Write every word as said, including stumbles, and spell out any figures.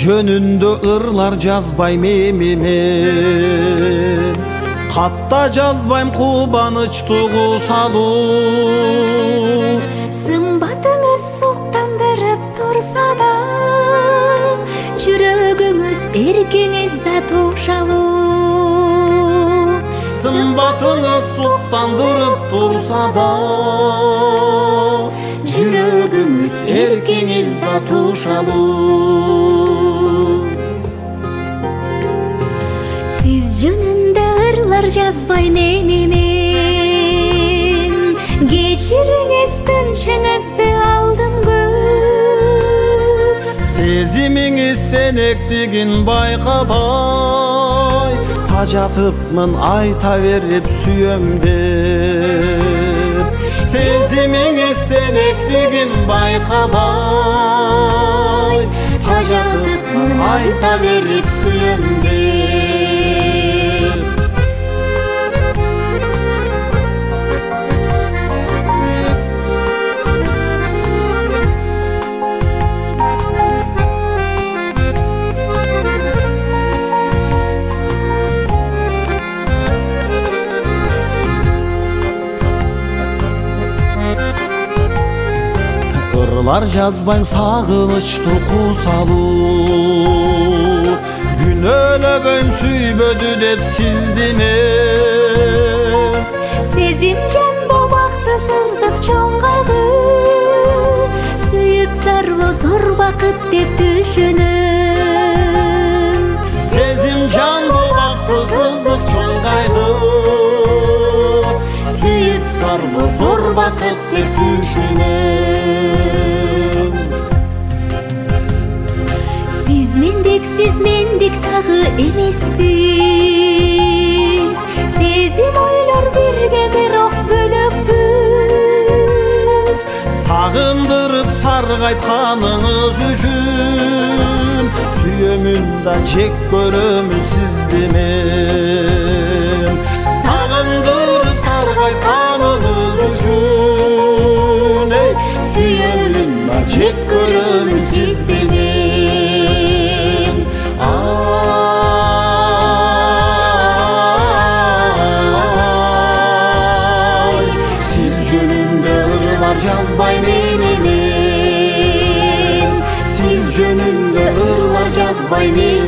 жөнүндө ырлар жазбайм эми мен, катта жазбайм кубаныч тугусалуу. Сымбатыңыз суктандырып турса да, жүрөгүңүз эркиңиз да тушалуу. Сымбатыңыз суктандырып турса да, жүрөгүңүз эркиңиз да тушалуу. Сиз жөнүндө ырлар жазбайм эми мен, кечириңиз тынчыңызды алдым көп. Сезимиңиз сенектигин байкабай, тажатыпмын айта берип сүйөм деп. Сезимиңиз сенектигин байкабай, тажатыпмын айта берип сүйөм деп. Ырлар жазбайм сагынычты кусалуу, күнөөлөгөйм сүйбөдү деп сизди мен. Сезим жан бабактысыздык чоң кайгы, сүйүп зарлоо зор бакыт деп түшүнөм. Сезим жан бабактысыздык чоң кайгы, сүйүп зарлоо зор бакыт деп түшүнөм. Сиз мендик, сиз мендик тагы эмессиз. Сезим ойлор бирге бирок бөлөкпүз. Сагындырып саргайтканыңыз үчүн, сүйөмүн да жек көрөмүн сизди мен. Сагындырып саргайтканыңыз үчүн, сүйөмүн да жек көрөмүн сизди мен. Ай, сиз жөнүндө ырлар жазбайм эми мен, сиз жөнүндө ырлар жазбайм эми